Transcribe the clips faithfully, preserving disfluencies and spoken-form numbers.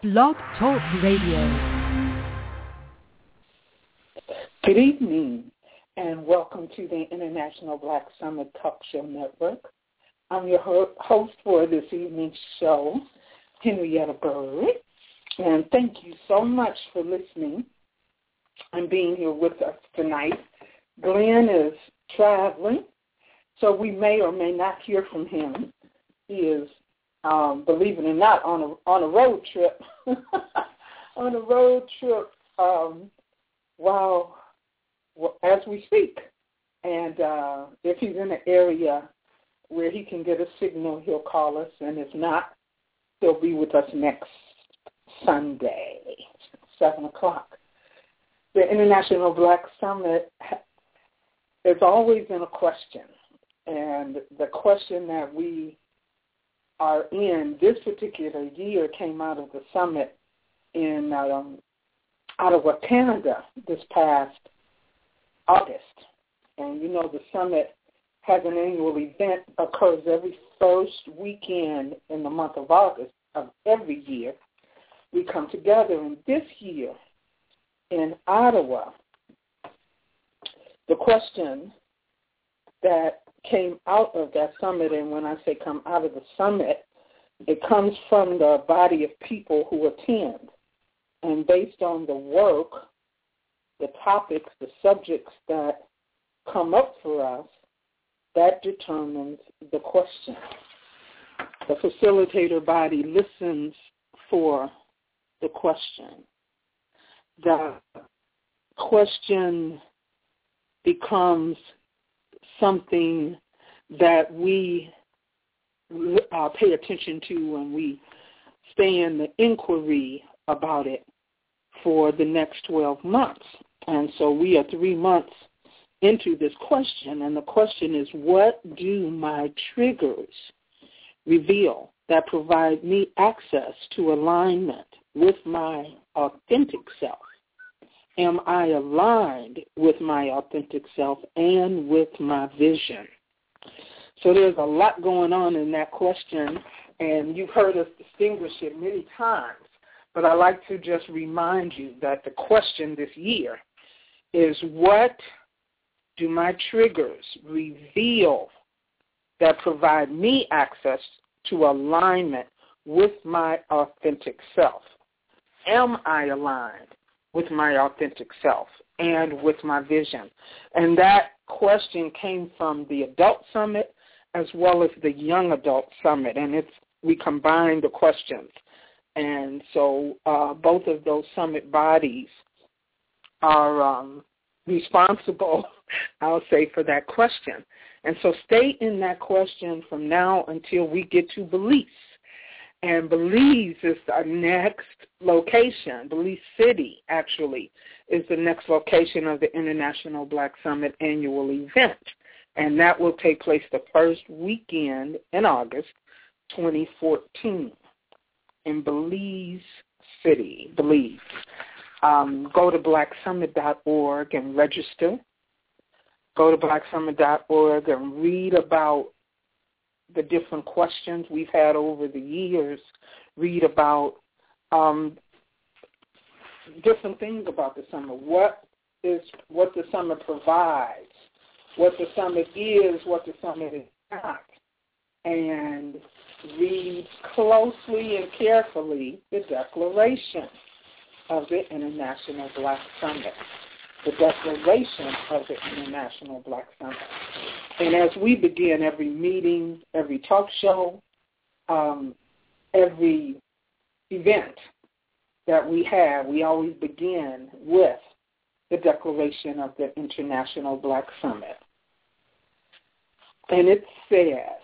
Blog Talk Radio. Good evening, and welcome to the International Black Summit Talk Show Network. I'm your ho- host for this evening's show, Henrietta Bird, and thank you so much for listening and being here with us tonight. Glenn is traveling, so we may or may not hear from him. He is, um, believe it or not, on a on a road trip. on a road trip um, while well, as we speak. And uh, if he's in an area where he can get a signal, he'll call us. And if not, he'll be with us next Sunday, seven o'clock. The International Black Summit has always been a question. And the question that we are in this particular year came out of the summit in um, Ottawa, Canada, this past August. And you know the summit has an annual event, occurs every first weekend in the month of August of every year. We come together, and this year in Ottawa, the question that came out of that summit, and when I say come out of the summit, it comes from the body of people who attend. And based on the work, the topics, the subjects that come up for us, that determines the question. The facilitator body listens for the question. The question becomes something that we uh, pay attention to, and we stay in the inquiry about it for the next twelve months. And so we are three months into this question, and the question is, what do my triggers reveal that provide me access to alignment with my authentic self? Am I aligned with my authentic self and with my vision? So there's a lot going on in that question, and you've heard us distinguish it many times, but I like to just remind you that the question this year is, what do my triggers reveal that provide me access to alignment with my authentic self? Am I aligned with my authentic self and with my vision? And that question came from the Adult Summit as well as the Young Adult Summit, and it's we combined the questions. And so uh, both of those summit bodies are um, responsible, I'll say, for that question. And so stay in that question from now until we get to Belize. And Belize is our next location. Belize City, actually, is the next location of the International Black Summit annual event. And that will take place the first weekend in August twenty fourteen in Belize City, Belize. Um, go to black summit dot org and register. Go to black summit dot org and read about the different questions we've had over the years. Read about um, different things about the summit. What is what the summit provides, what the summit is, what the summit is not, and read closely and carefully the declaration of the International Black Summit, the declaration of the International Black Summit. And as we begin every meeting, every talk show, um, every event that we have, we always begin with the declaration of the International Black Summit. And it says,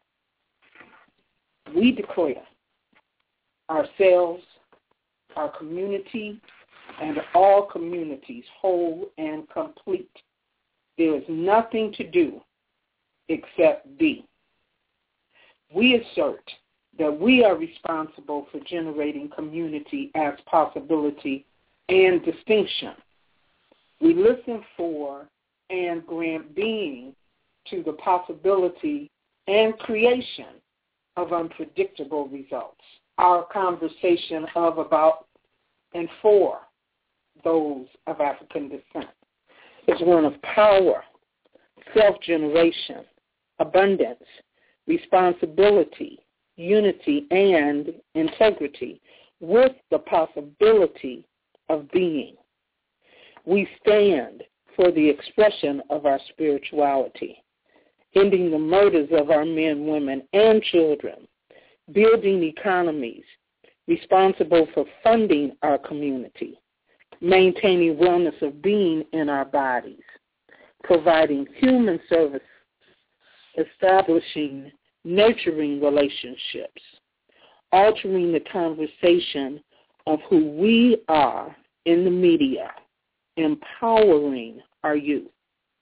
we declare ourselves, our community, and all communities whole and complete. There is nothing to do except be. We assert that we are responsible for generating community as possibility and distinction. We listen for and grant being to the possibility and creation of unpredictable results. our conversation of about and for those of African descent. It's one of power, self-generation, abundance, responsibility, unity, and integrity, with the possibility of being. We stand for the expression of our spirituality, ending the murders of our men, women, and children, building economies responsible for funding our community, maintaining wellness of being in our bodies, providing human service, establishing nurturing relationships, altering the conversation of who we are in the media, empowering our youth.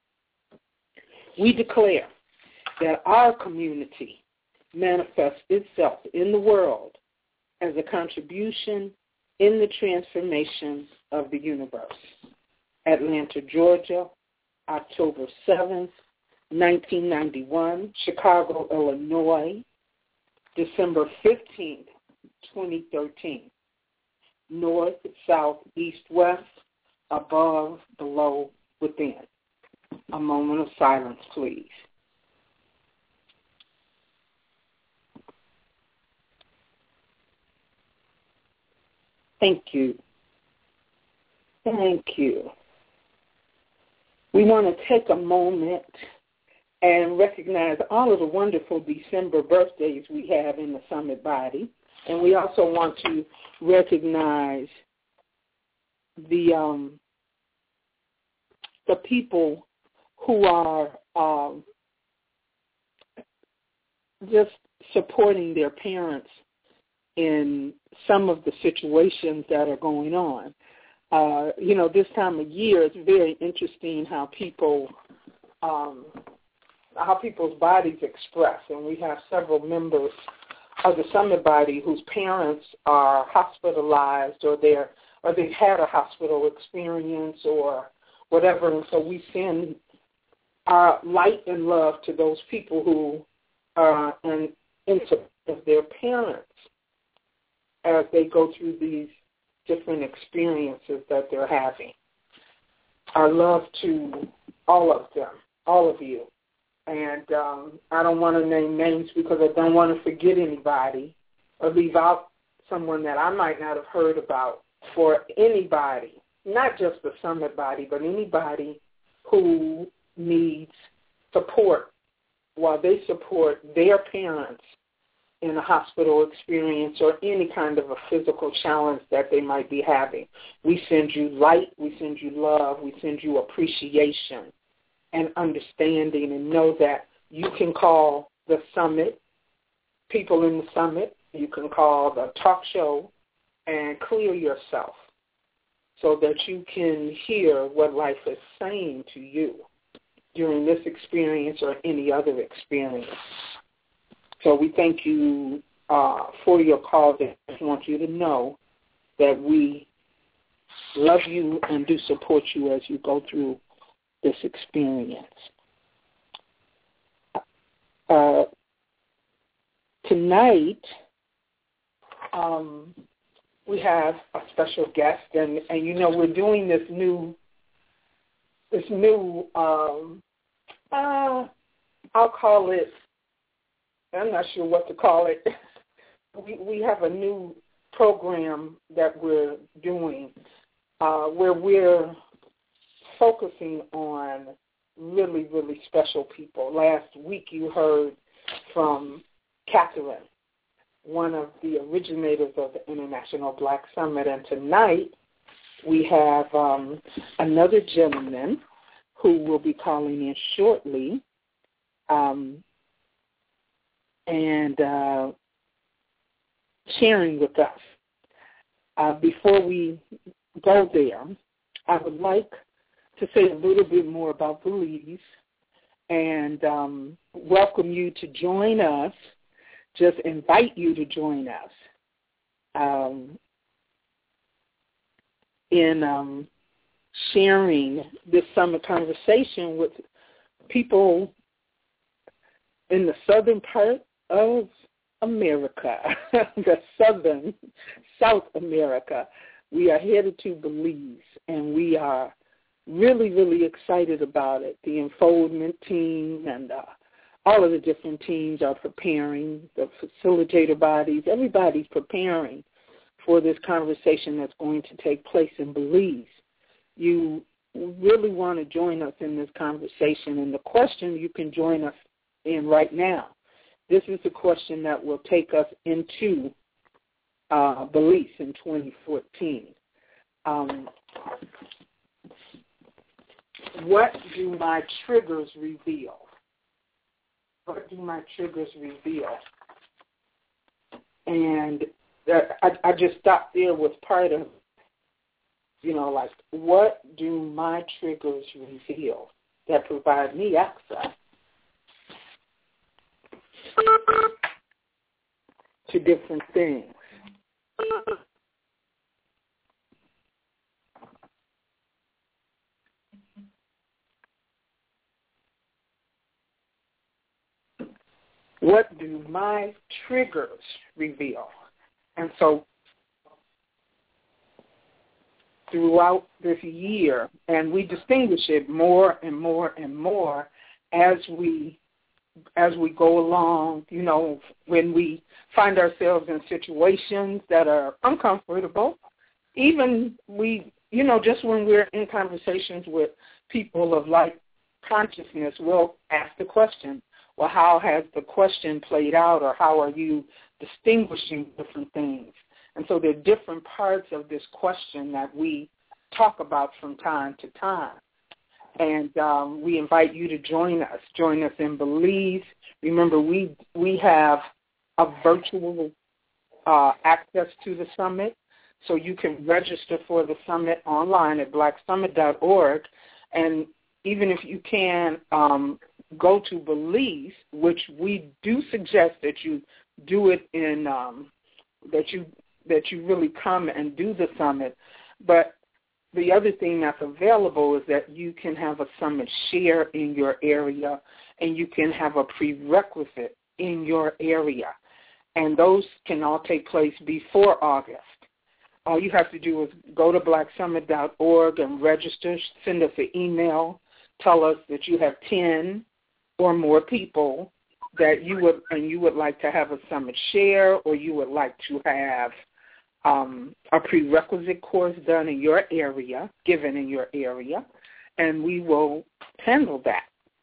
We declare that our community manifests itself in the world as a contribution in the transformation of the universe. Atlanta, Georgia, October seventh, nineteen ninety-one. Chicago, Illinois, December fifteenth, twenty thirteen. North, south, east, west, above, below, within. A moment of silence, please. Thank you. Thank you. We want to take a moment and recognize all of the wonderful December birthdays we have in the Summit body. And we also want to recognize the um, the people who are um, just supporting their parents in some of the situations that are going on. Uh, you know, this time of year, it's very interesting how people, um, how people's bodies express. And we have several members of the Summit body whose parents are hospitalized, or they're, or they've had a hospital experience or whatever. And so we send our light and love to those people who are in, in support of their parents as they go through these different experiences that they're having. Our love to all of them, all of you. And um, I don't want to name names because I don't want to forget anybody or leave out someone that I might not have heard about. For anybody, not just the Summit body, but anybody who needs support while they support their parents in a hospital experience or any kind of a physical challenge that they might be having. We send you light, we send you love, we send you appreciation and understanding, and know that you can call the Summit, people in the Summit, you can call the talk show and clear yourself so that you can hear what life is saying to you during this experience or any other experience. So we thank you uh, for your call. I just want you to know that we love you and do support you as you go through this experience. Uh, tonight, um, we have a special guest, and, and you know we're doing this new, this new, um, uh, I'll call it, I'm not sure what to call it. we we have a new program that we're doing uh, where we're focusing on really, really special people. Last week you heard from Catherine, one of the originators of the International Black Summit, and tonight we have um, another gentleman who will be calling in shortly. Um, and uh, sharing with us. Uh, before we go there, I would like to say a little bit more about Belize and um, welcome you to join us, just invite you to join us um, in um, sharing this summer conversation with people in the southern part of America, the Southern, South America. We are headed to Belize, and we are really, really excited about it. The enfoldment team and uh, all of the different teams are preparing, the facilitator bodies, everybody's preparing for this conversation that's going to take place in Belize. You really want to join us in this conversation, and the question you can join us in right now, this is the question that will take us into uh, Belize in twenty fourteen. Um, what do my triggers reveal? What do my triggers reveal? And uh, I, I just stopped there with part of, you know, like, what do my triggers reveal that provide me access to different things? What do my triggers reveal? And so throughout this year, and we distinguish it more and more and more as we as we go along, you know, when we find ourselves in situations that are uncomfortable, even we, you know, just when we're in conversations with people of like consciousness, we'll ask the question, well, how has the question played out, or how are you distinguishing different things? And so there are different parts of this question that we talk about from time to time. And um, we invite you to join us. Join us in Belize. Remember, we we have a virtual uh, access to the summit, so you can register for the summit online at black summit dot org. And even if you can um, go to Belize, which we do suggest that you do it in um, that you that you really come and do the summit. But the other thing that's available is that you can have a summit share in your area, and you can have a prerequisite in your area. And those can all take place before August. All you have to do is go to black summit dot org and register, send us an email, tell us that you have ten or more people that you would and you would like to have a summit share, or you would like to have um, a prerequisite course done in your area, given in your area, and we will handle that.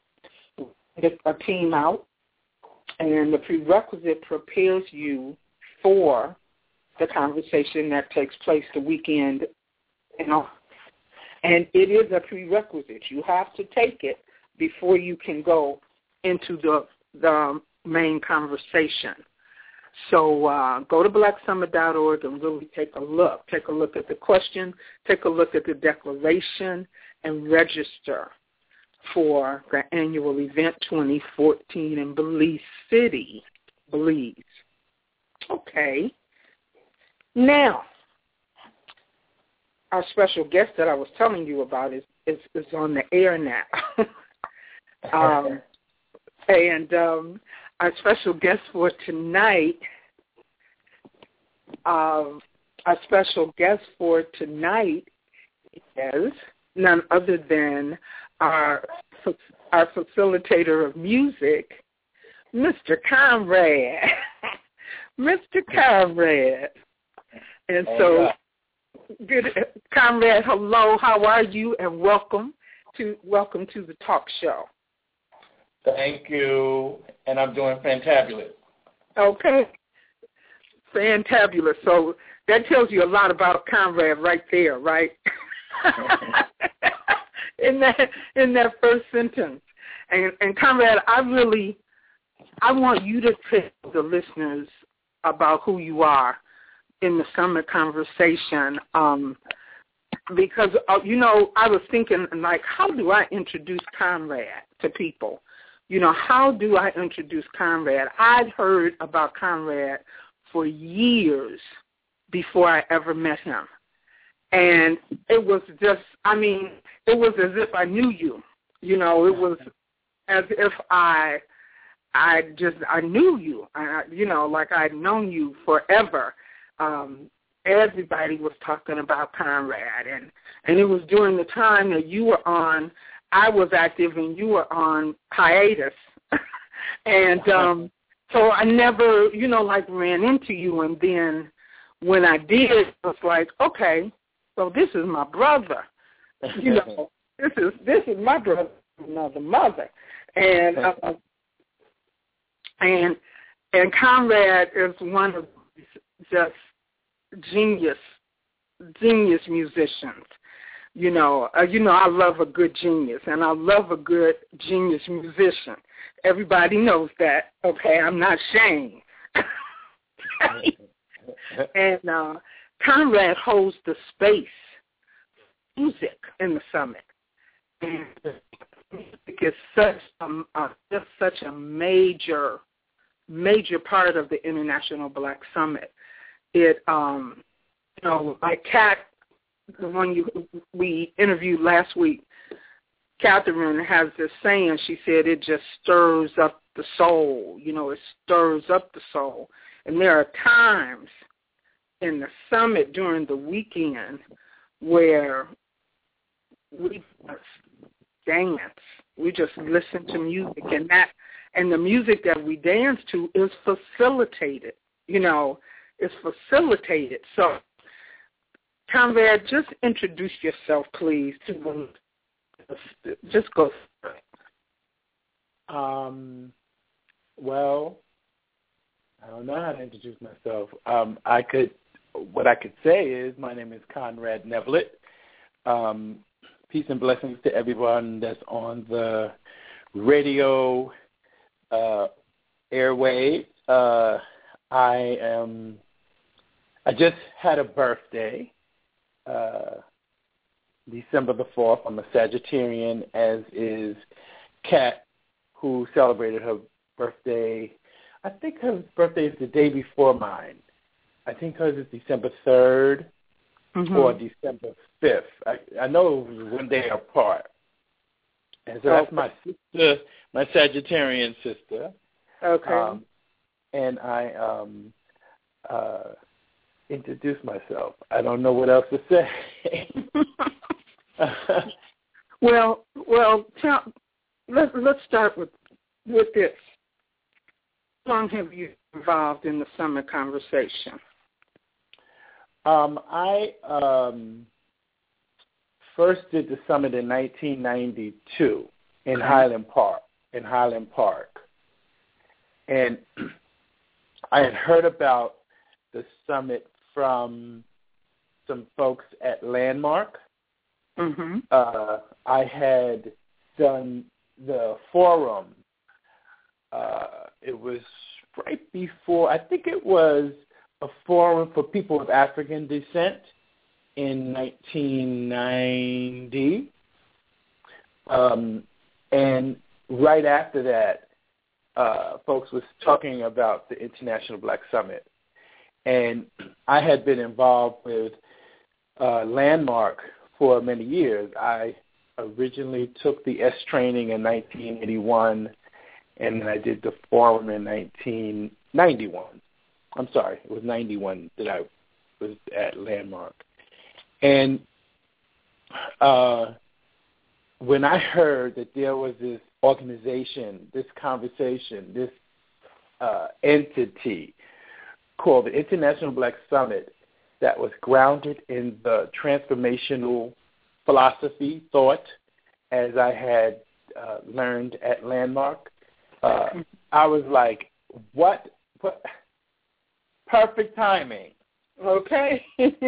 Get a team out, and the prerequisite prepares you for the conversation that takes place the weekend. You know, and it is a prerequisite. You have to take it before you can go into the the main conversation. So uh, go to black summit dot org and really take a look. Take a look at the question, take a look at the declaration, and register for the annual event twenty fourteen in Belize City, Belize. Okay. Now, our special guest that I was telling you about is, is, is on the air now. um, and um, our special guest for tonight, um, our special guest for tonight is none other than our our facilitator of music, Mister Conrad. Mister Conrad. And so, good, Conrad, hello, how are you? And welcome to welcome to the talk show. Thank you, and I'm doing fantabulous. Okay, fantabulous. So that tells you a lot about Conrad right there, right? in that in that first sentence. And, and Conrad, I really, I want you to tell the listeners about who you are in the summit conversation, um, because, uh, you know, I was thinking, like, how do I introduce Conrad to people? You know, how do I introduce Conrad? I'd heard about Conrad for years before I ever met him. And it was just, I mean, it was as if I knew you. You know, it was as if I I just, I knew you, I, you know, like I'd known you forever. Um, everybody was talking about Conrad, and, and it was during the time that you were on, I was active and you were on hiatus. and um, so I never, you know, like ran into you, and then when I did, it was like, okay, so this is my brother. You know, this is this is my brother, another mother. And uh, and and Conrad is one of just genius, genius musicians. You know, uh, you know, I love a good genius, and I love a good genius musician. Everybody knows that. Okay, I'm not ashamed. and uh, Conrad holds the space, music in the summit, and music is such a, uh, just such a major, major part of the International Black Summit. It, um, you know, like Kat, the one you we interviewed last week, Catherine has this saying. She said it just stirs up the soul. You know, it stirs up the soul. And there are times in the summit during the weekend where we just dance. We just listen to music, and that and the music that we dance to is facilitated. You know, is facilitated. So, Conrad, just introduce yourself, please. To just go. Um. Well, I don't know how to introduce myself. Um, I could. What I could say is my name is Conrad Neblett. Um, peace and blessings to everyone that's on the radio uh, airway. Uh, I am. I just had a birthday, uh, December the fourth. I'm a Sagittarian, as is Kat, who celebrated her birthday. I think her birthday is the day before mine. I think hers is December third mm-hmm. or December fifth. I, I know it was one day apart. And so that's my sister, my Sagittarian sister. Okay. Um, and I um, uh, introduced myself. I don't know what else to say. well, well, tell, let, let's start with with this. How long have you been involved in the summit conversation? Um, I um, first did the summit in nineteen ninety-two in okay. Highland Park. In Highland Park, and I had heard about the summit from some folks at Landmark. Mm-hmm. Uh, I had done the forum. Uh, it was right before, I think it was a forum for people of African descent in nineteen ninety. Um, and right after that, uh, folks was talking about the International Black Summit. And I had been involved with uh, Landmark for many years. I originally took the S training in nineteen eighty-one, and then I did the forum in nineteen ninety-one. I'm sorry, it was ninety-one that I was at Landmark. And uh, when I heard that there was this organization, this conversation, this uh, entity called the International Black Summit that was grounded in the transformational philosophy, thought, as I had uh, learned at Landmark, uh, I was like, what, what? Perfect timing. Okay.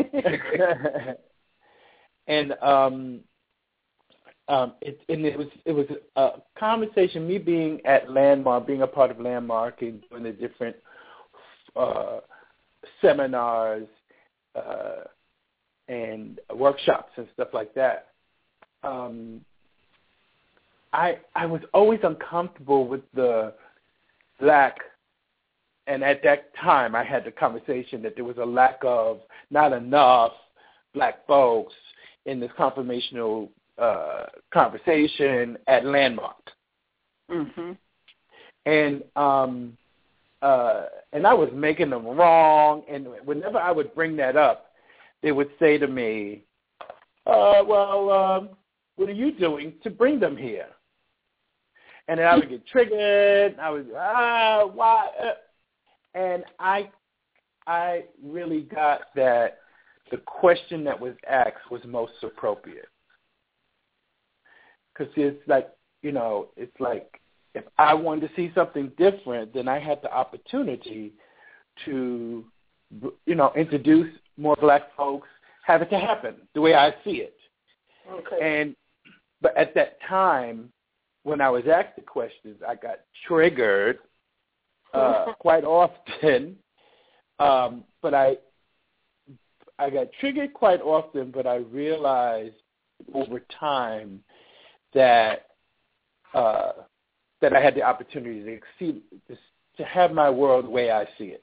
and um, um, it, and it was it was a conversation. Me being at Landmark, being a part of Landmark, and doing the different uh, seminars uh, and workshops and stuff like that. Um, I I was always uncomfortable with the lack. And at that time, I had the conversation that there was a lack of, not enough black folks in this confirmational uh, conversation at Landmark. Mm-hmm. and um, uh, and I was making them wrong. And whenever I would bring that up, they would say to me, uh, "Well, um, what are you doing to bring them here?" And then I would get triggered. I would ah why, uh, and I I really got that the question that was asked was most appropriate. Because it's like, you know, it's like if I wanted to see something different, then I had the opportunity to, you know, introduce more black folks, have it to happen the way I see it. Okay. And but at that time, when I was asked the questions, I got triggered uh, quite often. Um, but I I got triggered quite often, but I realized over time that uh, that I had the opportunity to exceed, to have my world the way I see it.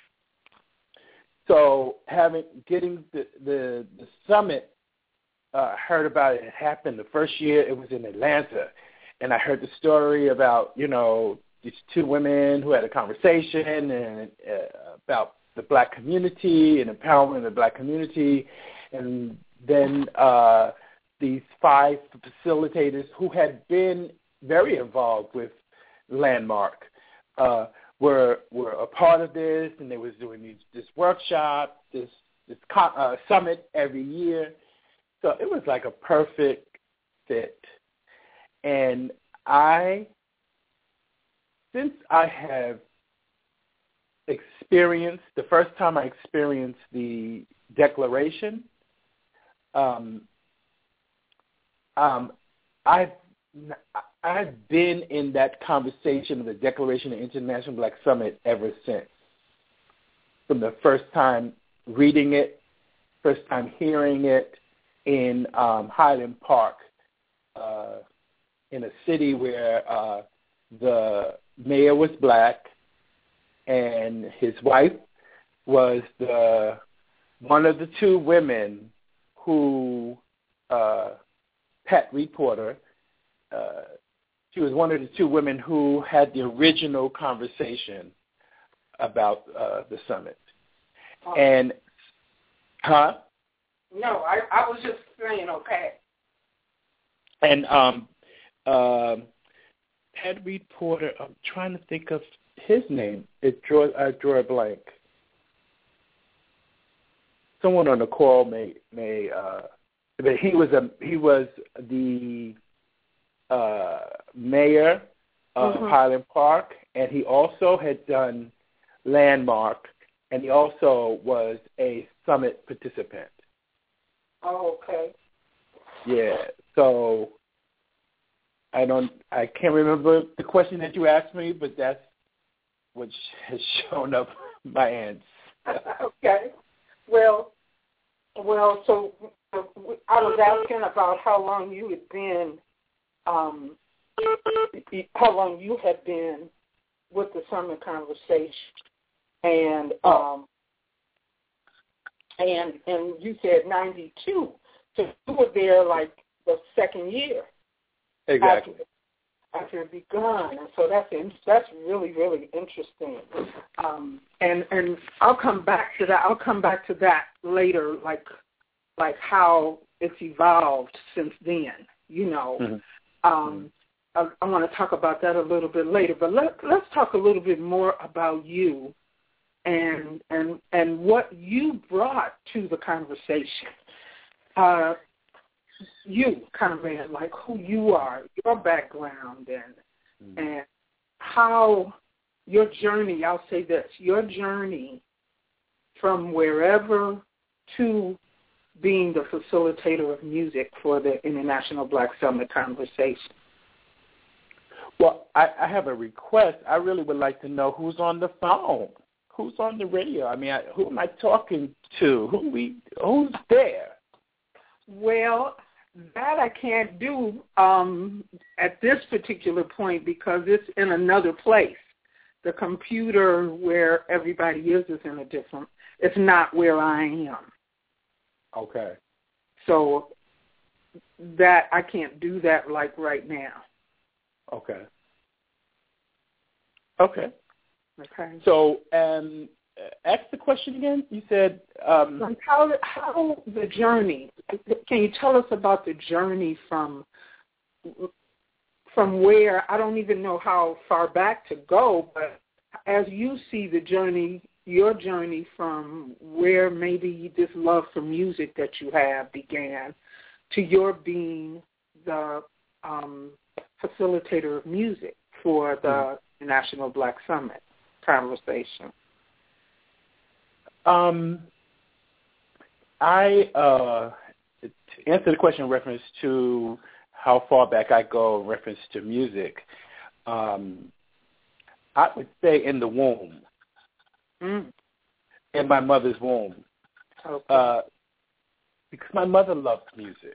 So having getting the the, the summit, uh, heard about it. It happened the first year. It was in Atlanta, and I heard the story about you know these two women who had a conversation and uh, about the black community and empowerment of the black community, and then uh, these five facilitators who had been very involved with Landmark uh, were were a part of this, and they was doing these, this workshop, this this co- uh, summit every year. So it was like a perfect fit, and I, since I have experienced, the first time I experienced the declaration, um, um, I've, I've been in that conversation of the Declaration of International Black Summit ever since. From the first time reading it, first time hearing it in um, Highland Park, uh, in a city where uh, the mayor was black, and his wife was the one of the two women who, uh, Pat Reporter, uh, she was one of the two women who had the original conversation about uh, the summit. Oh. And, huh? No, I, I was just saying, okay. And um, uh, Pat Reporter, I'm trying to think of his name. It drew, I drew a blank. Someone on the call may may, uh, but he was a he was the uh, mayor of mm-hmm. Highland Park, and he also had done Landmark, and he also was a summit participant. Oh, okay. Yeah. So I don't. I can't remember the question that you asked me, but that's which has shown up my answer. Okay. Well, well. So I was asking about how long you had been, um, how long you had been with the Summit Conversation, and um, and and you said ninety-two. So you were there like the second year. Exactly. After, after it begun, and so that's that's really really interesting, um, and and I'll come back to that. I'll come back to that later, like like how it's evolved since then. You know, mm-hmm. um, I, I want to talk about that a little bit later. But let let's talk a little bit more about you and and and what you brought to the conversation. Uh, you kind of man, like who you are, your background, and mm-hmm. and how your journey, I'll say this, your journey from wherever to being the facilitator of music for the International Black Summit Conversation. Well, I, I have a request. I really would like to know who's on the phone, who's on the radio. I mean, I, who am I talking to? Who we? Who's there? Well, that I can't do um, at this particular point because it's in another place. The computer where everybody is is in a different, it's not where I am. Okay. So that, I can't do that like right now. Okay. Okay. Okay. So, um, ask the question again. You said um, like how how the journey. Can you tell us about the journey from from where, I don't even know how far back to go, but as you see the journey, your journey from where maybe this love for music that you have began to your being the um, facilitator of music for the mm-hmm. National Black Summit conversation. Um, I, uh, to answer the question in reference to how far back I go in reference to music, um, I would say in the womb, mm. in my mother's womb, okay. uh, because my mother loved music.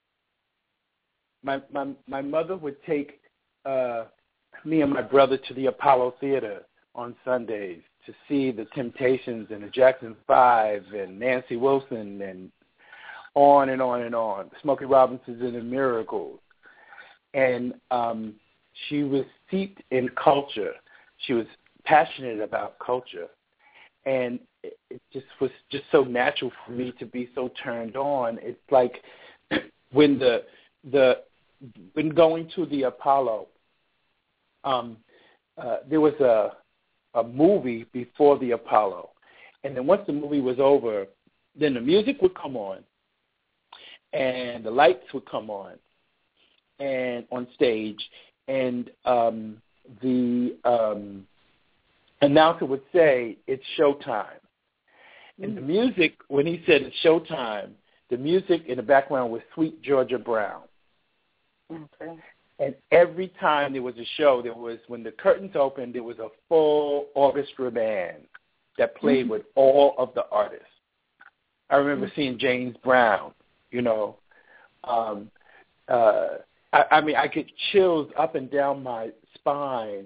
My my my mother would take uh, me and my brother to the Apollo Theater on Sundays to see the Temptations and the Jackson Five and Nancy Wilson and on and on and on, Smokey Robinson's and the Miracles. And um, she was steeped in culture. She was passionate about culture. And it, it just was just so natural for me to be so turned on. It's like when the the when going to the Apollo, um, uh, there was a a movie before the Apollo. And then once the movie was over, then the music would come on and the lights would come on and on stage, and um, the um, announcer would say, "It's showtime." Mm-hmm. And the music, when he said it's showtime, the music in the background was Sweet Georgia Brown. Okay. And every time there was a show, there was, when the curtains opened, there was a full orchestra band that played mm-hmm. with all of the artists. I remember mm-hmm. seeing James Brown, you know. Um, uh, I, I mean, I get chills up and down my spine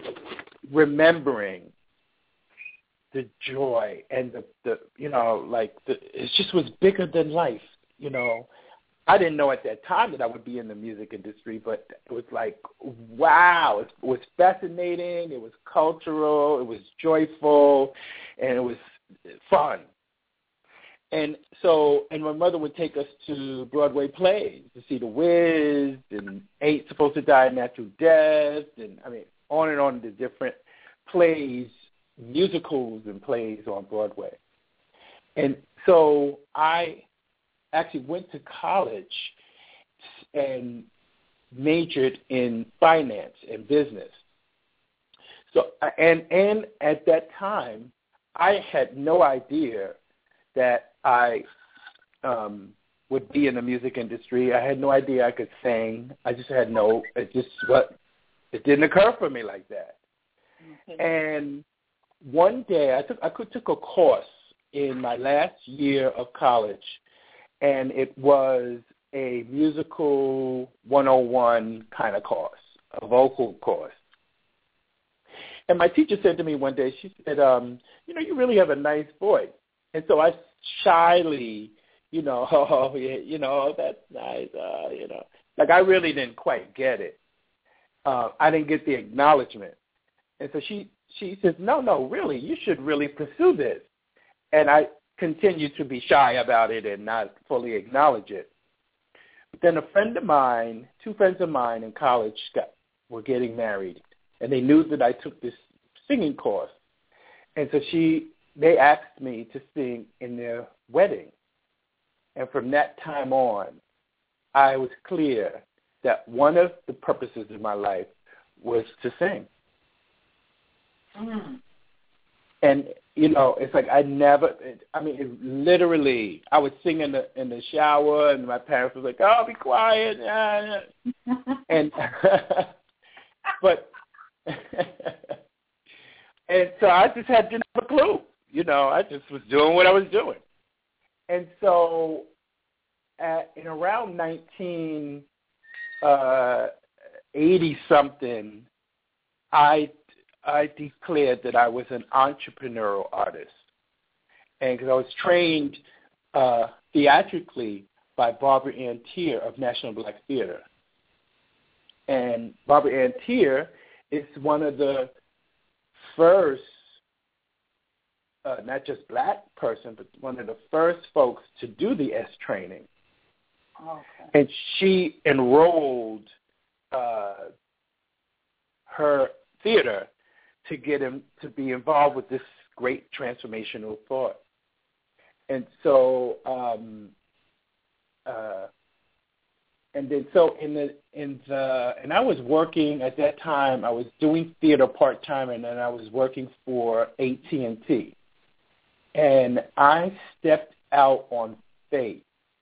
remembering the joy and the, the you know, like, the, it just was bigger than life, you know. I didn't know at that time that I would be in the music industry, but it was like, wow, it was fascinating, it was cultural, it was joyful, and it was fun. And so, and my mother would take us to Broadway plays to see The Wiz and Ain't Supposed to Die a Natural Death, and I mean, on and on the different plays, musicals and plays on Broadway. And so I actually went to college and majored in finance and business. So, and and at that time, I had no idea that I um, would be in the music industry. I had no idea I could sing. I just had no. It just what it didn't occur for me like that. Mm-hmm. And one day, I took I could took a course in my last year of college, and it was a musical one oh one kind of course, a vocal course. And my teacher said to me one day, she said, um, you know, you really have a nice voice. And so I shyly, you know, oh, yeah, you know, that's nice, uh, you know. Like I really didn't quite get it. Uh, I didn't get the acknowledgement. And so she, she says, no, no, really, you should really pursue this. And I continued to be shy about it and not fully acknowledge it. But then a friend of mine, two friends of mine in college got, were getting married, and they knew that I took this singing course. And so she, they asked me to sing in their wedding. And from that time on, I was clear that one of the purposes of my life was to sing. Mm. And, you know, it's like I never, I mean, it literally, I would sing in the in the shower, and my parents were like, oh, be quiet. and, but, and so I just had didn't have a clue. You know, I just was doing what I was doing. And so at, in around nineteen eighty-something, I I declared that I was an entrepreneurial artist. And because I was trained uh, theatrically by Barbara Ann Teer of National Black Theater. And Barbara Ann Teer is one of the first, uh, not just black person, but one of the first folks to do the S training. Okay. And she enrolled uh, her theater to get him to be involved with this great transformational thought. And so, um, uh, and then so in the in the and I was working at that time. I was doing theater part time, and then I was working for A T and T. And I stepped out on faith,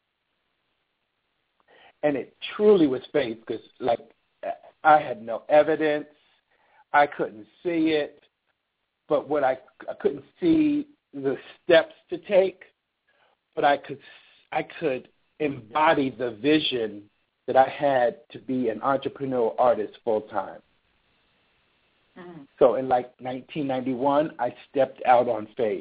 and it truly was faith because, like, I had no evidence. I couldn't see it, but what I I couldn't see the steps to take, but I could I could embody the vision that I had to be an entrepreneurial artist full time. Mm-hmm. So in like nineteen ninety-one, I stepped out on faith,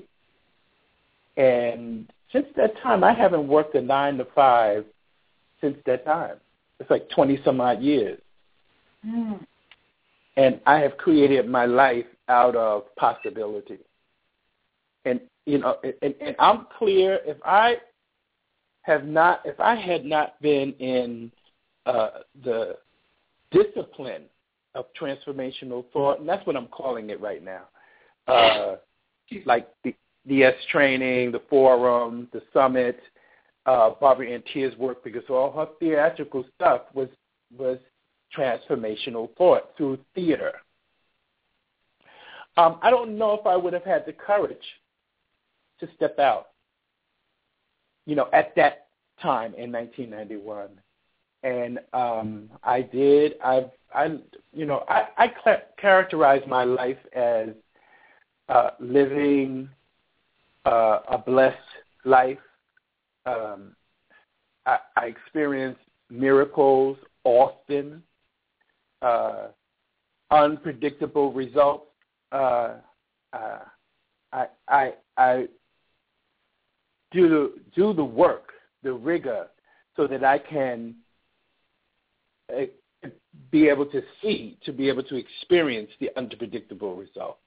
and since that time, I haven't worked a nine to five. Since that time, it's like twenty some odd years. Mm. And I have created my life out of possibility. And, you know, and, and I'm clear, if I have not, if I had not been in uh, the discipline of transformational thought, and that's what I'm calling it right now, uh, like the, the S training, the forum, the summit, uh, Barbara Ann Teer's work, because all her theatrical stuff was was transformational thought through theater. Um, I don't know if I would have had the courage to step out, you know, at that time in nineteen ninety-one. And um, I did. I, I, you know, I, I cl- characterize my life as uh, living uh, a blessed life. Um, I, I experience miracles often. Uh, unpredictable results. Uh, uh, I, I, I do the, do the work, the rigor, so that I can uh, be able to see, to be able to experience the unpredictable result.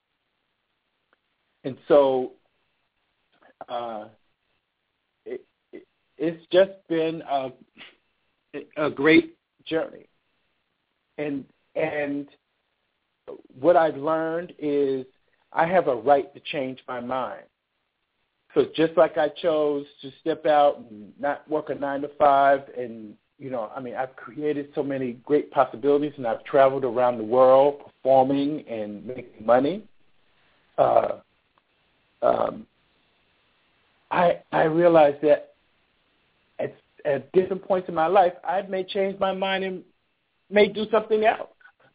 And so uh, it, it, it's just been a, a great journey. And and what I've learned is I have a right to change my mind. So just like I chose to step out and not work a nine to five, and, you know, I mean, I've created so many great possibilities, and I've traveled around the world performing and making money. Uh, um, I I realized that at, at different points in my life, I may change my mind and may do something else.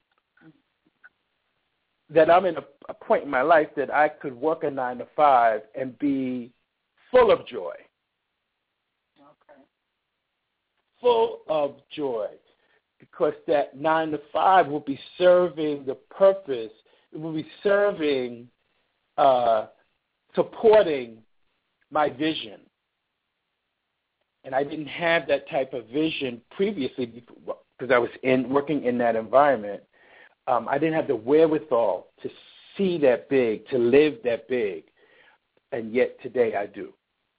That I'm in a, a point in my life that I could work a nine to five and be full of joy. Okay. Full of joy. Because that nine to five will be serving the purpose, it will be serving, uh, supporting my vision. And I didn't have that type of vision previously because I was in working in that environment. Um, I didn't have the wherewithal to see that big, to live that big, and yet today I do.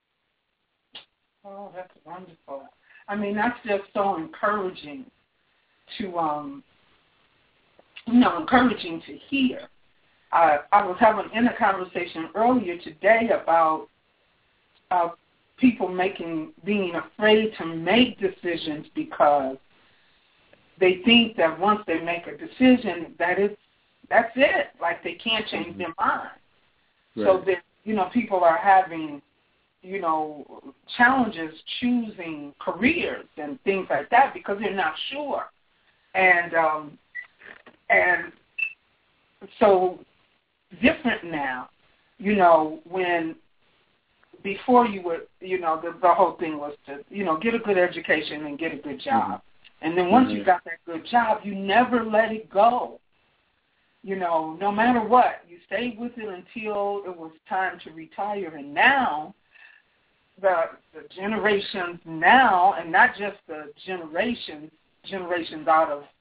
Oh, that's wonderful. I mean, that's just so encouraging to, um, you know, encouraging to hear. I, I was having in a conversation earlier today about uh, people making, being afraid to make decisions because they think that once they make a decision, that is, that's it. Like they can't change mm-hmm. their mind. Right. So that, you know, people are having, you know, challenges choosing careers and things like that because they're not sure. And um, and so different now, you know, when before you were, you know, the, the whole thing was to, you know, get a good education and get a good job. Mm-hmm. And then once mm-hmm. you got that good job, you never let it go. You know, no matter what, you stayed with it until it was time to retire. And now, the, the generations now, and not just the generations, generations out of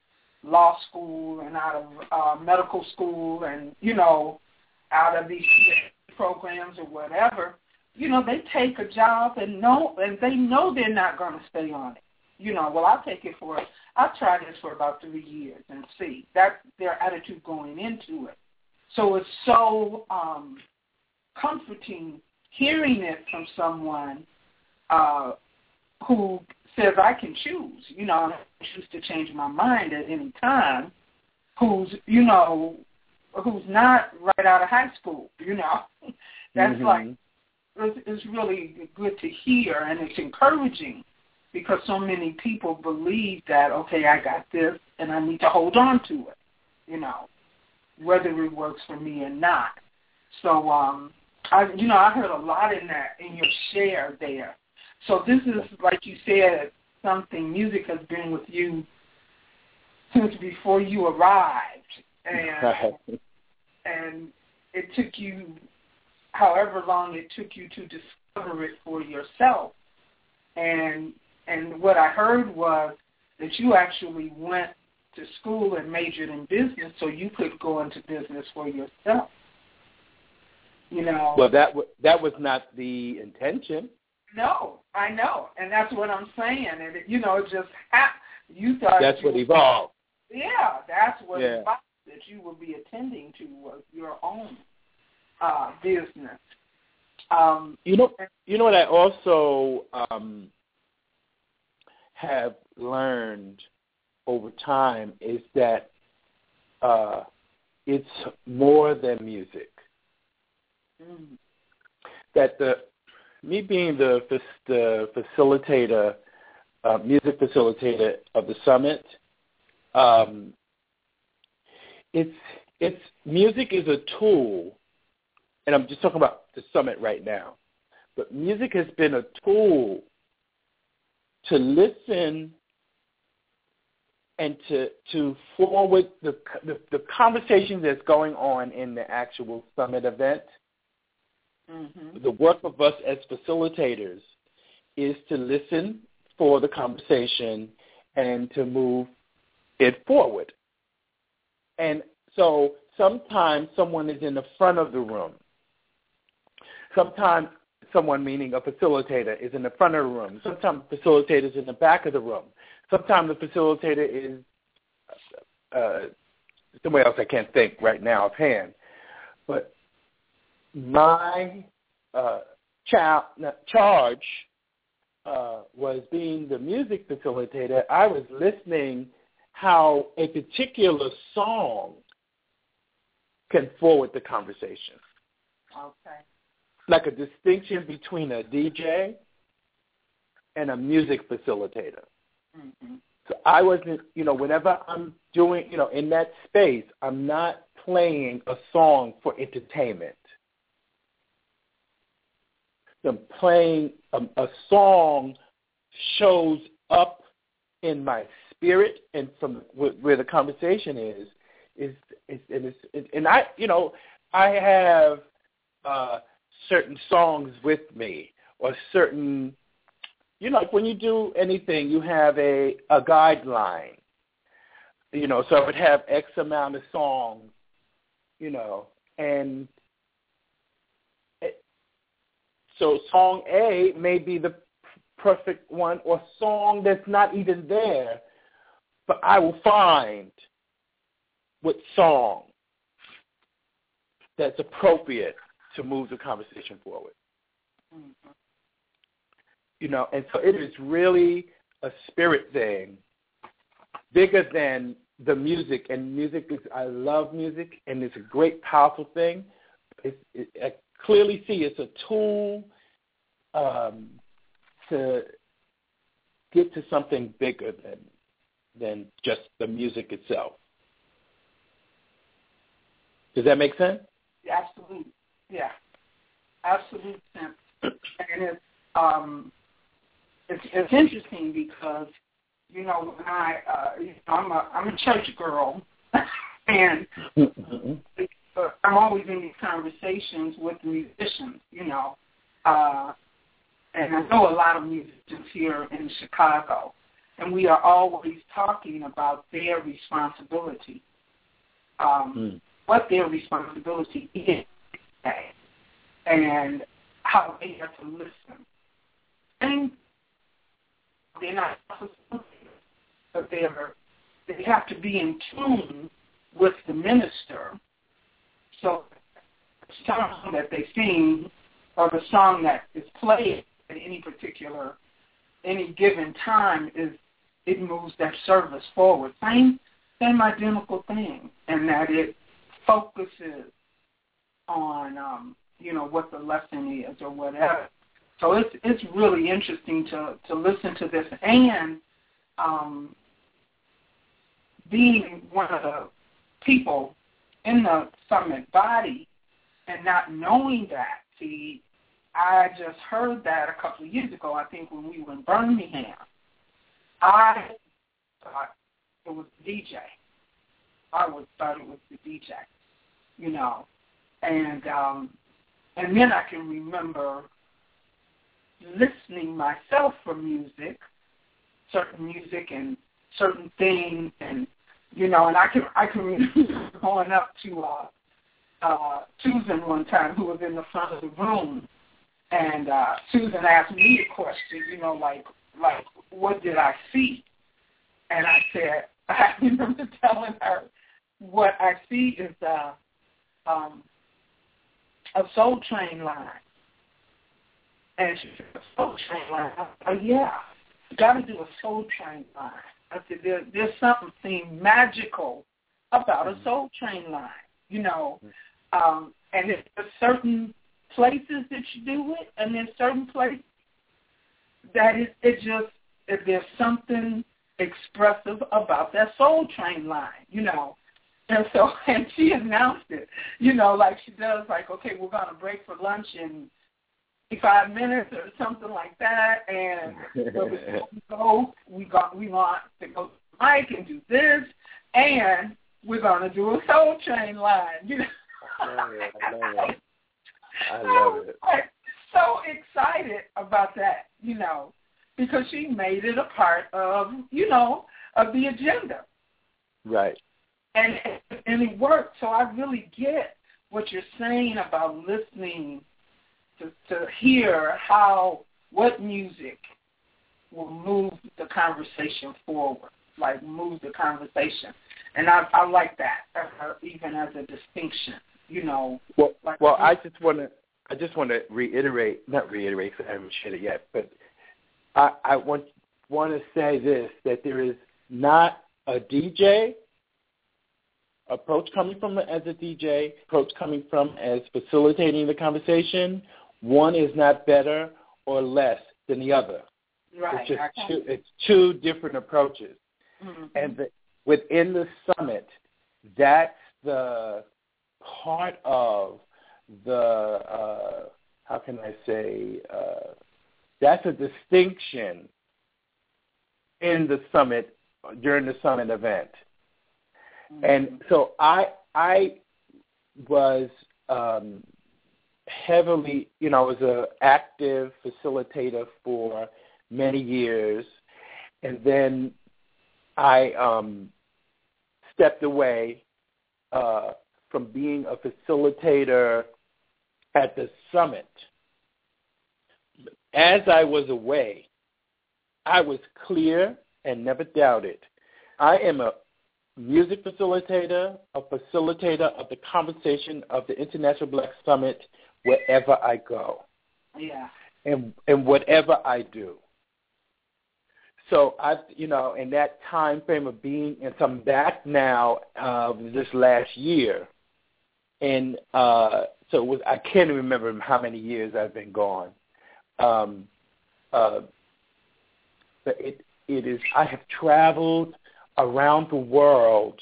law school and out of uh, medical school and, you know, out of these programs or whatever, you know, they take a job and know, and they know they're not going to stay on it. You know, well, I'll take it for, I'll try this for about three years and see. That's their attitude going into it. So it's so um, comforting hearing it from someone uh, who says, I can choose, you know, I choose to change my mind at any time, who's, you know, who's not right out of high school, you know. That's mm-hmm. like, it's, it's really good to hear, and it's encouraging because so many people believe that, okay, I got this, and I need to hold on to it, you know, whether it works for me or not. So, um, I, you know, I heard a lot in that, in your share there. So this is, like you said, something, music has been with you since before you arrived. And, right. and it took you, however long it took you to discover it for yourself. And and what I heard was that you actually went to school and majored in business so you could go into business for yourself. You know. Well, that w- that was not the intention. No, I know, and that's what I'm saying. And it, you know, it just ha- you thought that's you what evolved. Yeah, that's what yeah. evolved, that you would be attending to was your own uh, business. Um, you know, you know what I also um, have learned over time is that uh, it's more than music. Mm. That the me being the the facilitator, uh, music facilitator of the summit, um, it's it's music is a tool, and I'm just talking about the summit right now. But music has been a tool to listen and to to forward the the, the conversation that's going on in the actual summit event. Mm-hmm. The work of us as facilitators is to listen for the conversation and to move it forward. And so sometimes someone is in the front of the room. Sometimes someone, meaning a facilitator, is in the front of the room. Sometimes the facilitator is in the back of the room. Sometimes the facilitator is uh, somewhere else I can't think right now offhand. But my uh, cha- charge uh, was being the music facilitator. I was listening how a particular song can forward the conversation. Okay. Like a distinction between a D J and a music facilitator. Mm-hmm. So I wasn't, you know, whenever I'm doing, you know, in that space, I'm not playing a song for entertainment. I'm playing a, a song shows up in my spirit, and from where the conversation is, is, is and, it's, and I, you know, I have uh, certain songs with me, or certain, you know, like when you do anything, you have a, a guideline, you know, so I would have X amount of songs, you know, and it, so song A may be the perfect one, or song that's not even there, but I will find what song that's appropriate to move the conversation forward. Mm-hmm. You know, and so it is really a spirit thing, bigger than the music. And music is, I love music, and it's a great, powerful thing. It's, it, I clearly see it's a tool um, to get to something bigger than than just the music itself. Does that make sense? Absolutely. Yeah. Absolute sense. And it's um it's it's interesting because, you know, when I uh you know, I'm a I'm a church girl and I'm always in these conversations with musicians, you know. Uh and I know a lot of musicians here in Chicago. and we are always talking about their responsibility, um, mm. what their responsibility is, and how they have to listen. And they're not facilitators, but they're, they have to be in tune with the minister. So the song that they sing or the song that is played at any particular, any given time, is it moves that service forward. Same, same identical thing, and that it focuses on, um, you know, what the lesson is or whatever. So it's it's really interesting to, to listen to this, and um, being one of the people in the summit body and not knowing that. See, I just heard that a couple of years ago, I think when we were in Birmingham. I thought it was the D J. I would thought it was the D J, you know. And um, and then I can remember listening myself for music, certain music and certain things, and you know, and I can I can remember going up to uh, uh, Susan one time, who was in the front of the room, and uh, Susan asked me a question, you know, like like what did I see? And I said, I remember telling her, what I see is uh, um, a Soul Train line. And she said, a Soul Train line? I said, yeah, you got to do a Soul Train line. I said, there, there's something magical about a Soul Train line, you know. Um, and there's certain places that you do it, and there's certain places that it, it just, if there's something expressive about that Soul Train line, you know. And so, and she announced it, you know, like she does, like, okay, we're going to break for lunch in five minutes or something like that, and before we go, we got, we want to go to Mike and do this, and we're going to do a Soul Train line, you know. I love it. I love it. I love it. I was so excited about that, you know, because she made it a part of, you know, of the agenda. Right. And and it worked. So I really get what you're saying about listening to, to hear how, what music will move the conversation forward, like move the conversation. And I, I like that, uh, even as a distinction, you know. Well, like, well, I just want to, I just want to reiterate, not reiterate because I haven't shared it yet, but I, I want want to say this, that there is not a D J approach coming from as a D J, approach coming from as facilitating the conversation. One is not better or less than the other. Right. It's just two, it's two different approaches. Mm-hmm. And the, within the summit, that's the part of the, uh, how can I say, uh, that's a distinction in the summit, during the summit event. Mm-hmm. And so I I was um, heavily, you know, I was an active facilitator for many years, and then I um, stepped away uh, from being a facilitator at the summit. As I was away, I was clear and never doubted. I am a music facilitator, a facilitator of the conversation of the International Black Summit wherever I go. Yeah. And and whatever I do. So I, you know, in that time frame of being, and so I'm back now uh, this last year, and uh, so it was, I can't remember how many years I've been gone. Um, uh, but it it is. I have traveled around the world,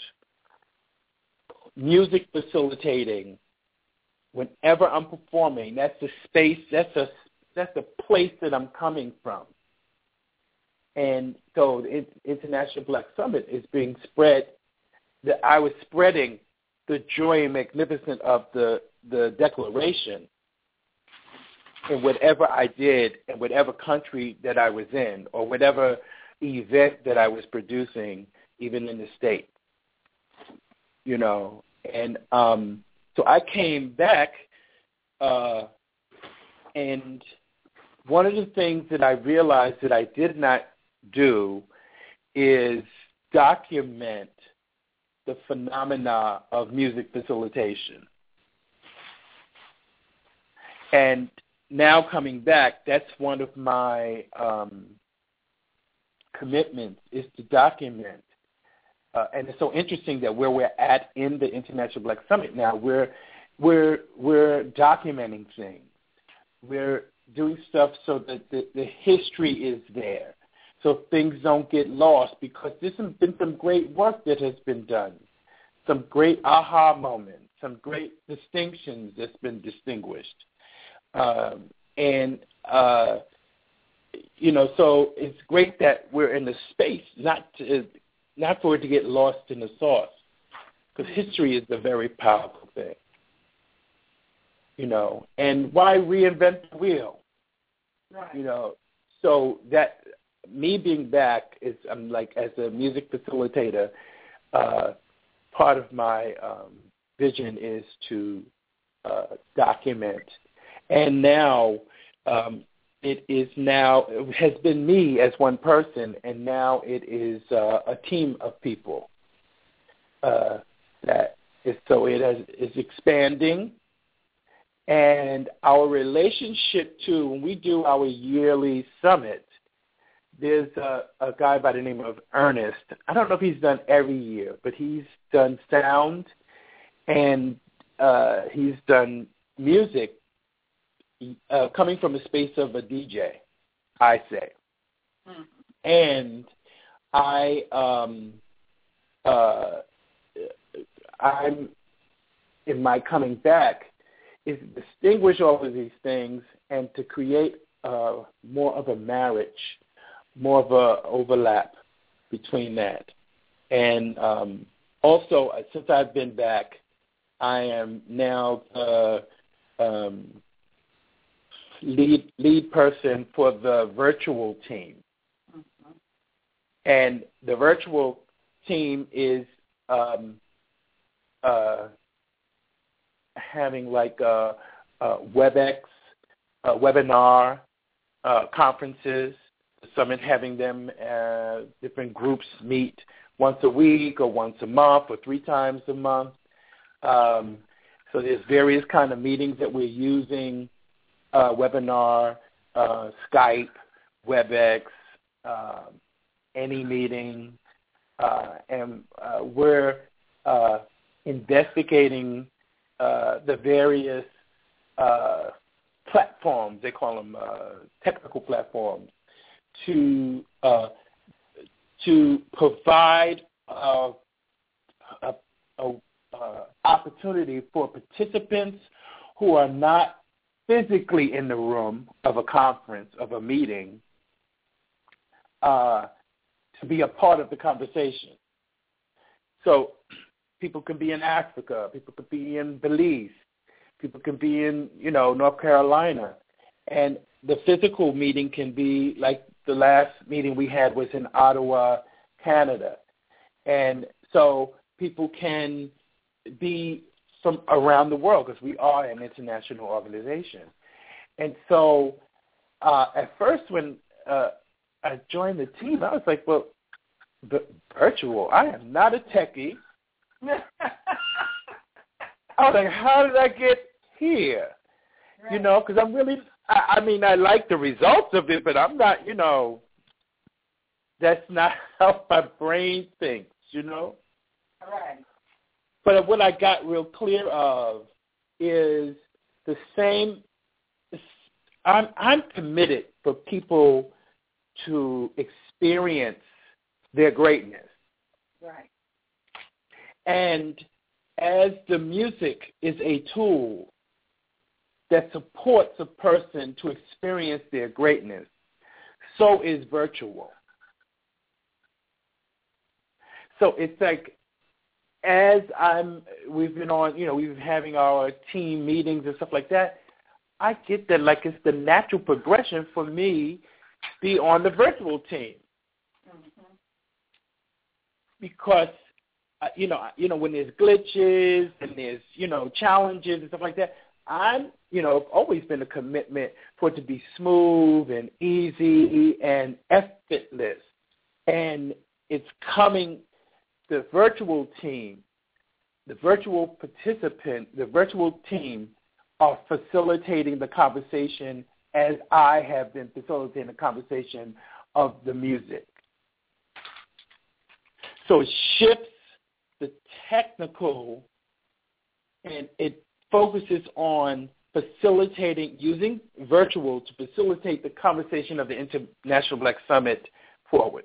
music facilitating. Whenever I'm performing, that's the space. That's a that's the place that I'm coming from. And so the International Black Summit is being spread. That I was spreading the joy and magnificence of the the Declaration in whatever I did, in whatever country that I was in, or whatever event that I was producing, even in the state. You know, and um, so I came back, uh, and one of the things that I realized that I did not do is document the phenomena of music facilitation. And now coming back, that's one of my um, commitments, is to document. Uh, and it's so interesting that where we're at in the International Black Summit now, we're we're we're documenting things. We're doing stuff so that the, the history is there, so things don't get lost, because there's some, been some great work that has been done, some great aha moments, some great distinctions that's been distinguished. Um, and, uh, you know, so it's great that we're in the space, not to, not for it to get lost in the sauce, because history is a very powerful thing, you know. And why reinvent the wheel? Right. You know, so that me being back is, I'm like, as a music facilitator, uh, part of my um, vision is to uh, document. And now um, it is now, it has been me as one person, and now it is uh, a team of people. Uh, that is, so it has, is expanding. And our relationship, too, when we do our yearly summit, there's a, a guy by the name of Ernest. I don't know if he's done every year, but he's done sound, and uh, he's done music uh, coming from the space of a D J, I say. Mm-hmm. And I, um, uh, I'm, in my coming back, is to distinguish all of these things and to create uh, more of a marriage, more of a overlap between that. And um, also, since I've been back, I am now the um, lead lead person for the virtual team. Mm-hmm. And the virtual team is um, uh, having like a, a WebEx, a webinar, uh, conferences, the summit having them, uh, different groups meet once a week or once a month or three times a month. Um, so there's various kind of meetings that we're using, uh, webinar, uh, Skype, WebEx, uh, any meeting, uh, and uh, we're uh, investigating uh, the various uh, platforms, they call them uh, technical platforms, to uh, to provide uh, a, a, a opportunity for participants who are not physically in the room of a conference, of a meeting, uh, to be a part of the conversation. So people can be in Africa, people could be in Belize, people can be in, you know, North Carolina. And the physical meeting can be like the last meeting we had was in Ottawa, Canada. And so people can be from around the world because we are an international organization. And so uh, at first when uh, I joined the team, I was like, well, the virtual, I am not a techie. I was like, how did I get here? Right. You know, because I'm really, I, I mean, I like the results of it, but I'm not, you know, that's not how my brain thinks, you know? Right. But what I got real clear of is the same, I'm, I'm committed for people to experience their greatness. Right. And as the music is a tool that supports a person to experience their greatness, so is virtual. So it's like, as I'm, we've been on, you know, we've been having our team meetings and stuff like that, I get that like it's the natural progression for me to be on the virtual team. Mm-hmm. because uh, you know, you know, when there's glitches and there's, you know, challenges and stuff like that, I'm, you know, always been a commitment for it to be smooth and easy and effortless. And it's coming, the virtual team, the virtual participant, the virtual team are facilitating the conversation as I have been facilitating the conversation of the music. So it shifts the technical, and it focuses on facilitating, using virtual to facilitate the conversation of the International Black Summit forward.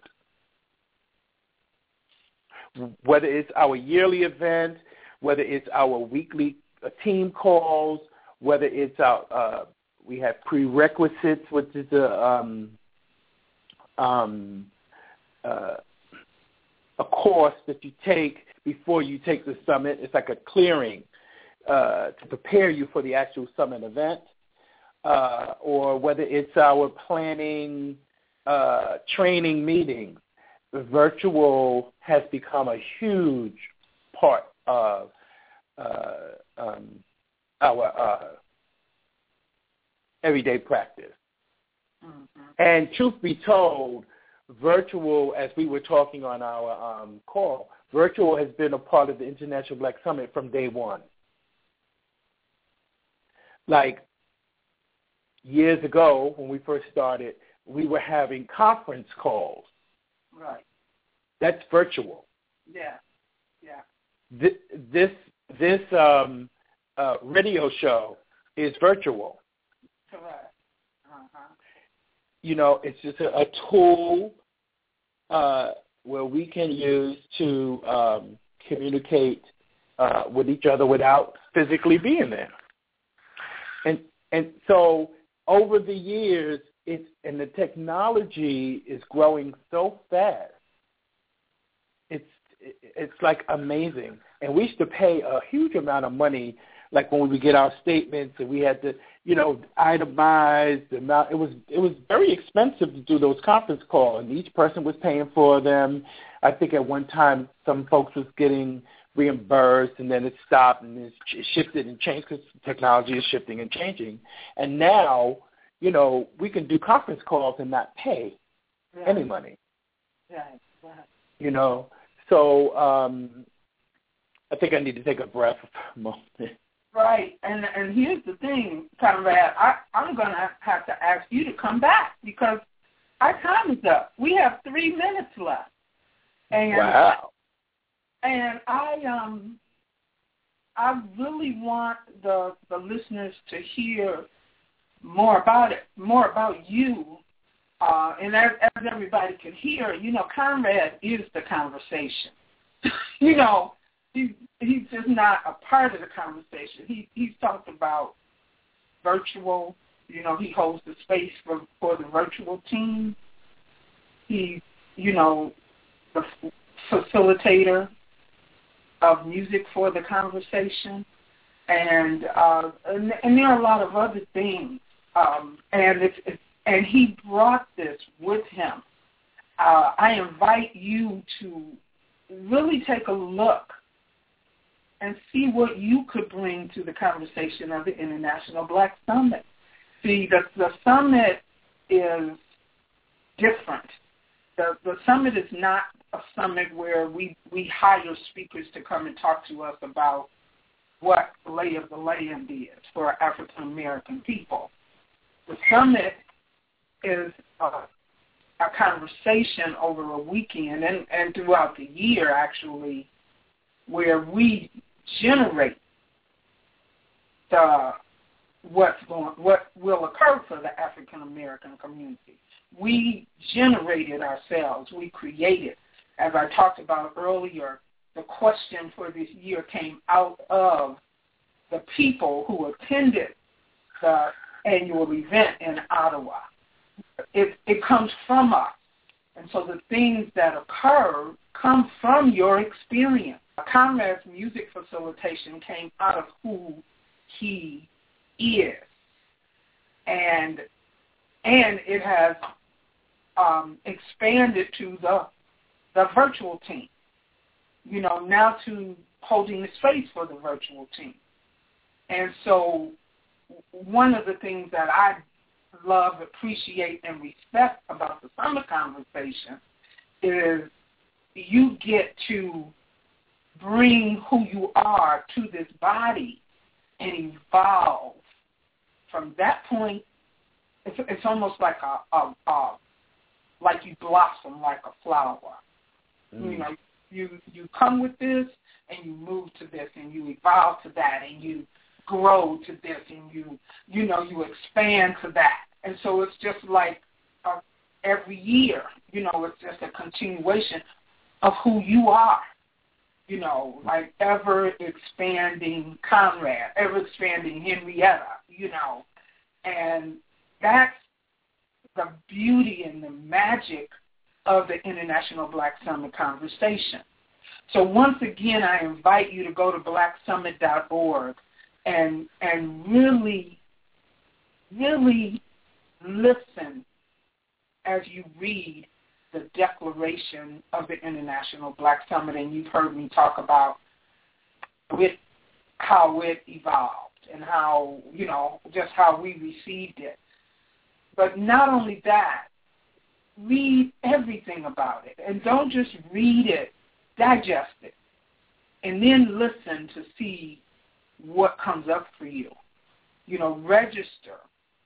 Whether it's our yearly event, whether it's our weekly uh, team calls, whether it's our, uh, we have prerequisites, which is a, um, um, uh, a course that you take before you take the summit. It's like a clearing uh, to prepare you for the actual summit event, uh, or whether it's our planning uh, training meetings. The virtual has become a huge part of uh, um, our uh, everyday practice. Mm-hmm. And truth be told, virtual, as we were talking on our um, call, virtual has been a part of the International Black Summit from day one. Like years ago, when we first started, we were having conference calls. Right. That's virtual. Yeah. Yeah. This this, this um, uh, radio show is virtual. Correct. Uh-huh. You know, it's just a, a tool uh, where we can use to um, communicate uh, with each other without physically being there. And and so over the years, it's and the technology is growing so fast. It's it's like amazing. And we used to pay a huge amount of money, like when we would get our statements, and we had to, you know, itemize the amount. It was it was very expensive to do those conference calls, and each person was paying for them. I think at one time some folks was getting reimbursed, and then it stopped, and it shifted and changed because technology is shifting and changing. And now, you know, we can do conference calls and not pay right. any money. Right. Right. You know, so um, I think I need to take a breath for a moment. Right, and and here's the thing, Conrad, I, I'm going to have to ask you to come back because our time is up. We have three minutes left. And, wow. And I um I really want the the listeners to hear more about it, more about you. Uh, and as, as everybody can hear, you know, Conrad is the conversation. you know, He's, he's just not a part of the conversation. He he's talked about virtual, you know, he holds the space for, for the virtual team. He's, you know, the facilitator of music for the conversation. And uh, and, and there are a lot of other things. Um, and it's, it's and he brought this with him. Uh, I invite you to really take a look and see what you could bring to the conversation of the International Black Summit. See, the, the summit is different. The, the summit is not a summit where we, we hire speakers to come and talk to us about what the lay of the land is for African American people. The summit is a, a conversation over a weekend and, and throughout the year, actually, where we generate the what's going, what will occur for the African American community. We generate it ourselves. We create it. As I talked about earlier, the question for this year came out of the people who attended the annual event in Ottawa. It, it comes from us. And so the things that occur come from your experience. Conrad's music facilitation came out of who he is. And and it has um, expanded to the the virtual team. you know, now to holding the space for the virtual team. And so one of the things that I love, appreciate, and respect about the summer conversation is you get to bring who you are to this body and evolve. From that point, it's, it's almost like a, a, a like you blossom like a flower. Mm. You know, you you come with this and you move to this and you evolve to that and you grow to this and you you know you expand to that. And so it's just like uh, every year, you know, it's just a continuation of who you are. You know, like ever-expanding Conrad, ever-expanding Henrietta, you know. And that's the beauty and the magic of the International Black Summit Conversation. So once again, I invite you to go to black summit dot org and and really, really listen as you read the declaration of the International Black Summit, and you've heard me talk about it, how it evolved and how, you know, just how we received it. But not only that, read everything about it. And don't just read it, digest it. And then listen to see what comes up for you. You know, register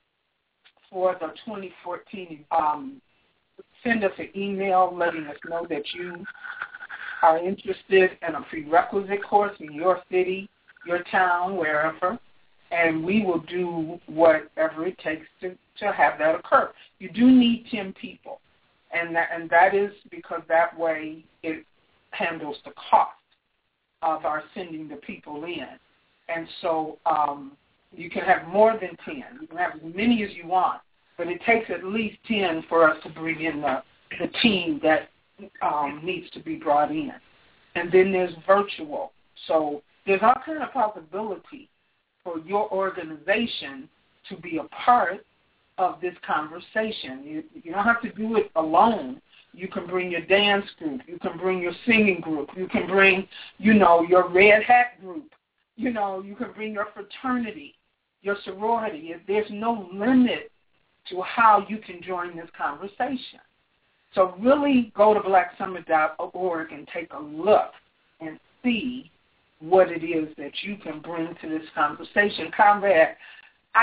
for the twenty fourteen um send us an email letting us know that you are interested in a prerequisite course in your city, your town, wherever, and we will do whatever it takes to, to have that occur. You do need ten people, and that, and that is because that way it handles the cost of our sending the people in. And so um, you can have more than ten. You can have as many as you want. But it takes at least ten for us to bring in the, the team that um, needs to be brought in. And then there's virtual. So there's all kind of possibility for your organization to be a part of this conversation. You, you don't have to do it alone. You can bring your dance group. You can bring your singing group. You can bring, you know, your red hat group. You know, you can bring your fraternity, your sorority. There's no limit to how you can join this conversation. So really go to black summit dot org and take a look and see what it is that you can bring to this conversation. Conrad, I,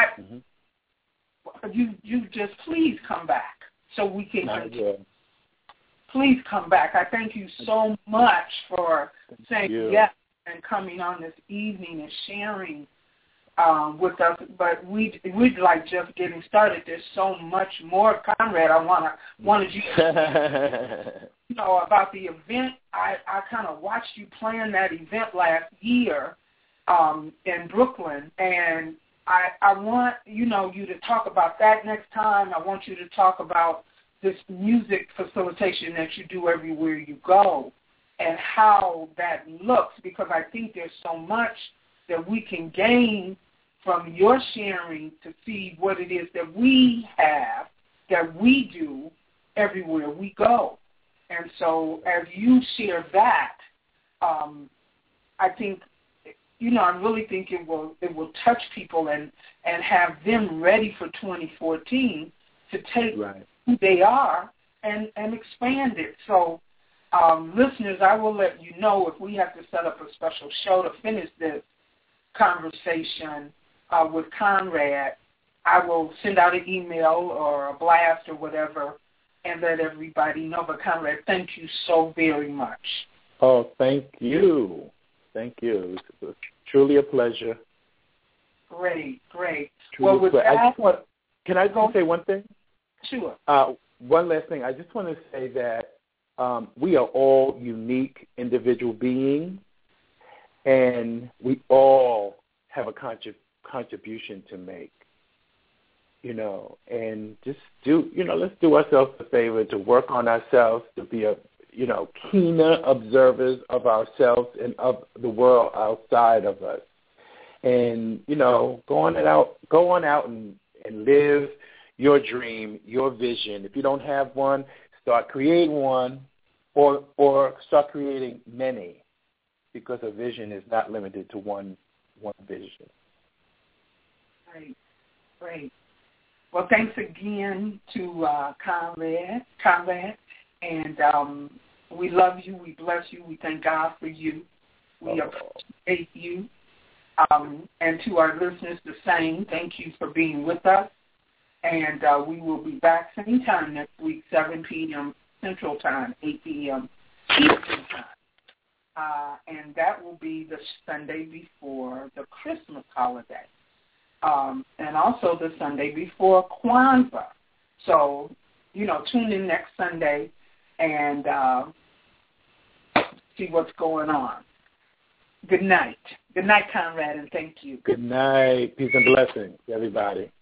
mm-hmm. you you just please come back so we can continue. Please come back. I thank you so much for thank saying you. yes and coming on this evening and sharing Um, with us, but we we'd like just getting started. There's so much more, Conrad. I wanna wanted you to you know about the event. I, I kind of watched you plan that event last year um, in Brooklyn, and I I want you know you to talk about that next time. I want you to talk about this music facilitation that you do everywhere you go, and how that looks, because I think there's so much that we can gain from your sharing to see what it is that we have, that we do everywhere we go. And so as you share that, um, I think, you know, I really think it will it will touch people and, and have them ready for twenty fourteen to take right. who they are and, and expand it. So, um, listeners, I will let you know if we have to set up a special show to finish this conversation Uh, with Conrad. I will send out an email or a blast or whatever and let everybody know. But Conrad, thank you so very much. Oh, thank you. Thank you. It was truly a pleasure. Great, great. Truly well, with ple- that, I just want, can I just say one thing? Sure. Uh, one last thing. I just want to say that um, we are all unique individual beings, and we all have a contribution contribution to make, you know, and just do, you know, let's do ourselves a favor to work on ourselves, to be a, you know, keener observers of ourselves and of the world outside of us. And, you know, go on and out, go on out and, and live your dream, your vision. If you don't have one, start creating one or, or start creating many. because a vision is not limited to one one vision. Right, right. Well, thanks again to uh, Conrad, Conrad, and um, we love you, we bless you, we thank God for you, we oh. appreciate you, um, and to our listeners the same, thank you for being with us, and uh, we will be back same time next week, seven p.m. Central Time, eight p.m. Eastern Time, uh, and that will be the Sunday before the Christmas holiday. Um, and also the Sunday before Kwanzaa. So, you know, tune in next Sunday and uh, see what's going on. Good night. Good night, Conrad, and thank you. Good night. Peace and blessings, everybody.